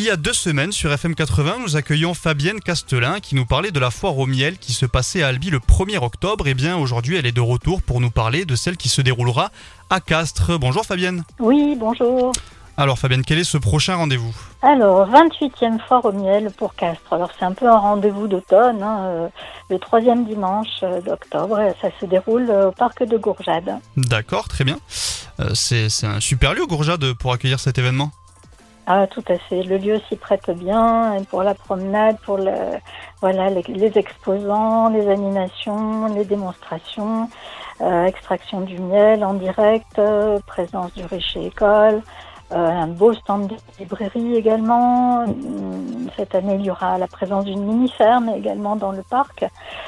y a 2 semaines sur FM 80, nous accueillions Fabienne Castelin qui nous parlait de la foire au miel qui se passait à Albi le 1er octobre. Et bien aujourd'hui, elle est de retour pour nous parler de celle qui se déroulera à Castres. Bonjour Fabienne. Oui, bonjour. Alors Fabienne, quel est ce prochain rendez-vous ? Alors, 28e foire au miel pour Castres. Alors, c'est un peu un rendez-vous d'automne, le 3e dimanche d'octobre. Ça se déroule au parc de Gourjade. D'accord, très bien. C'est un super lieu, Gourjade, pour accueillir cet événement. Ah, tout à fait. Le lieu s'y prête bien et pour la promenade, pour les exposants, les animations, les démonstrations, extraction du miel en direct, présence du rucher école. Un beau stand de librairie également. Cette année, il y aura la présence d'une mini-ferme également dans le parc.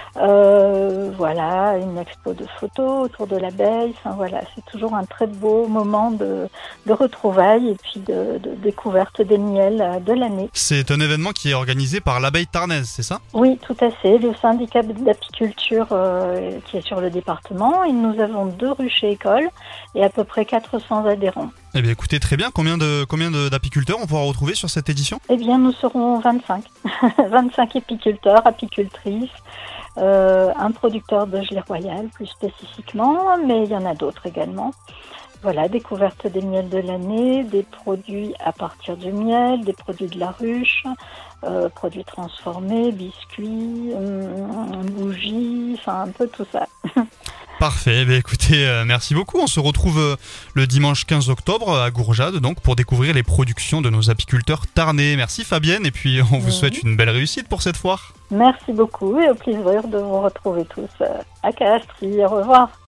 Une expo de photos autour de l'abeille. C'est toujours un très beau moment de retrouvailles et puis de découverte des miels de l'année. C'est un événement qui est organisé par l'abeille tarnaise, c'est ça ? Oui, tout à fait. Le syndicat d'apiculture qui est sur le département. Et nous avons 2 ruchers écoles et à peu près 400 adhérents. Eh bien écoutez, très bien. Combien d'apiculteurs on pourra retrouver sur cette édition ? Eh bien, nous serons 25. 25 apiculteurs, apicultrices, un producteur de gelée royale plus spécifiquement, mais il y en a d'autres également. Voilà, découverte des miels de l'année, des produits à partir du miel, des produits de la ruche, produits transformés, biscuits, bougies, un peu tout ça. Parfait, écoutez, merci beaucoup. On se retrouve le dimanche 15 octobre à Gourjade donc, pour découvrir les productions de nos apiculteurs tarnais. Merci Fabienne et puis on vous souhaite une belle réussite pour cette foire. Merci beaucoup et au plaisir de vous retrouver tous à Castres. Au revoir.